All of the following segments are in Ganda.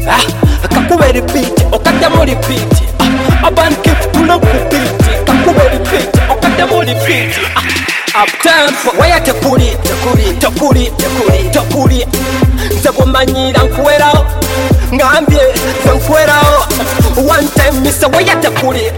Kakube repeat, okaddamu repeat. Urban keep pull up repeat. Kakube repeat, okaddamu repeat. Up tempo, waya tekuli, nze bw'omanyira nkuwerawo, ngambye nze nkuwerawo. One time misa waya tekuli,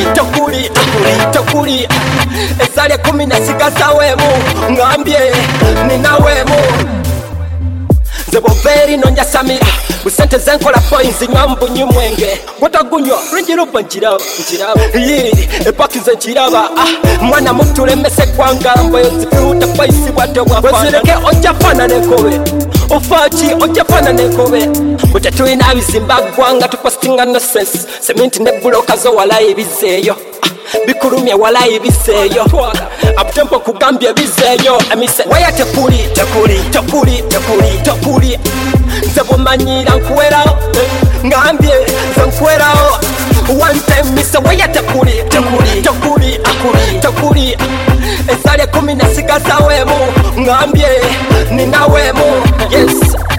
ezali 10 nasigazaweemu, ngambye ninaweemu. Nze bw'obeera ino njasamira, busente zenkola points nywa mbunyu mwenge. Gotagunywa lungiruba nkiraba, yiri epaki ze nkiraba. Mwana mutu lemese kwanga mboyo zifiruta paisi bwate bwafana. Wezireke ojja fana nekobe, ofaki ojja fana nekobe. Bute tulina bizimba gwanga tupostinga no sense. Seminti ne buloka zo walayi bizeeyo, bikulumye walayi bizeeyo. Uptempo kugambye bizeeyo. Emise waya tekuli, nze bw'omanyira nkuwerawo, ngambye nze nkuwerawo. One time misa waya tekuli, ezali 10 nasigazaweemu, ngambye ninaweemu. Yes,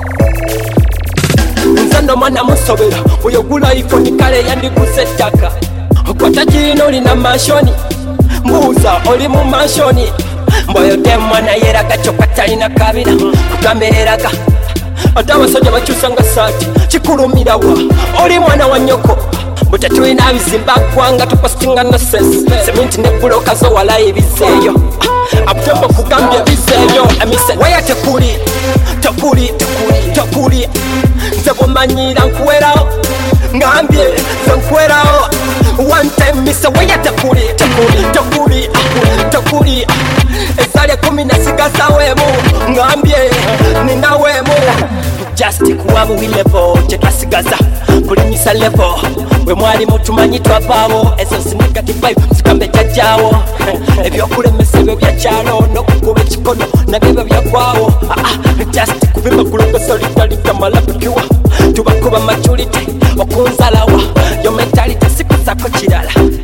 nze ndo mwana musobera, oyo gula iPhone kale yandiguze ettaka. Okwata kirina olina mansioni, mbuuza oli mu mansioni. Mboyo de mwana yeraga kyokka talina kabira, kugambereraga ate abasajja bakyusa nga saati. Kikulumirawa oli mwana wa nnyoko, bute tulina bizimba gwanga tupostinga no sense. Seminti ne buloka zo walayi bizeeyo, Uptempo kugambye bizeeyo. Emise waya tekuli, nze bw'omanyira nkuwerawo, ngambye nze nkuwerawo. One time misa waya tekuli, ezali 10 nasigazaweemu, ngambye ninaweemu. Just kuwa buwi level, kyetwasigaza kulimisa level. Bwe mwali mutumanyi twavaawo, ezo negative vibe zikambe jajjaawo. Ebyokulemesa ebyo byakyalo, n'okukuba ekikono nabyo byagwawo. Just kubima kulokesa litalita malabikiwa, tubakuba maturity okunzalawa. Yo mentality sikuzako kirala,